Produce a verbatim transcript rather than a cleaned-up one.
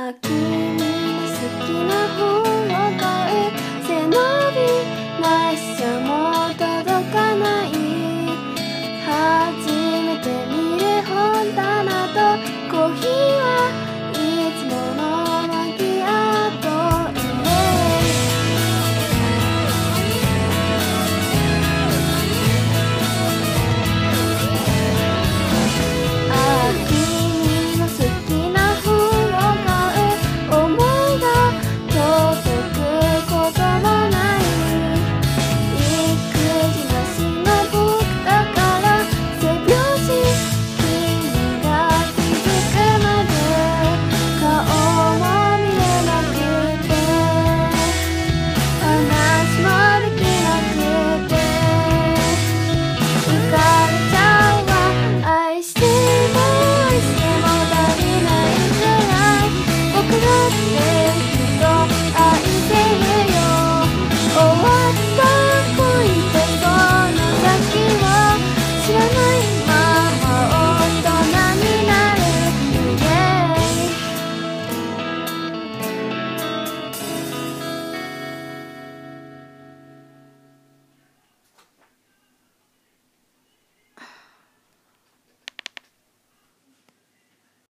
あ君に好きな本を買う背伸びなしじゃもう届かない。初めて見る本棚とコーヒー